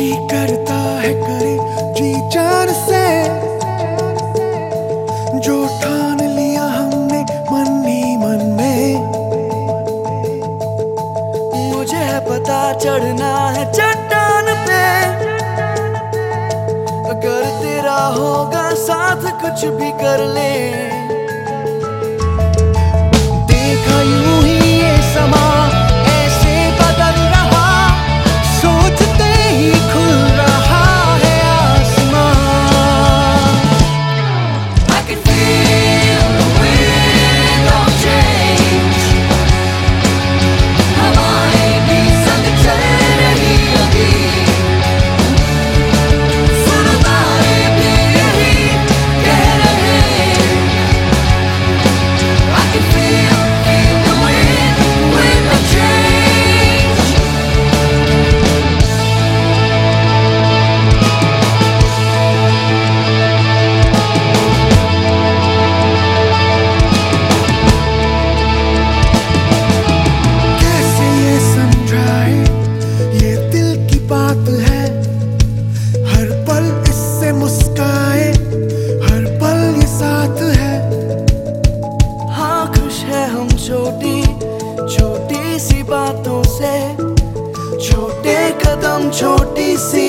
जी करता है करे जी जान से जो ठान लिया हमने मन ही मन में। मुझे है पता चढ़ना है चट्टान पे, अगर तेरा होगा साथ कुछ भी कर ले। देखा यूं ही ये समा ऐसे बदल रहा, सोचते ही खुल रहा है आसमां। I can feel the wind of change, हवाएं भी संग चल रही अभी, सुनो तारे भी यही कह रहे। I can feel the wind of change. कैसे ये समझाए ये दिल की बात है, हर पल इससे मुस्काए हर पल ये साथ है। हाँ खुश है हम छोटी छोटी सी बातों से, छोटे कदम छोटी सी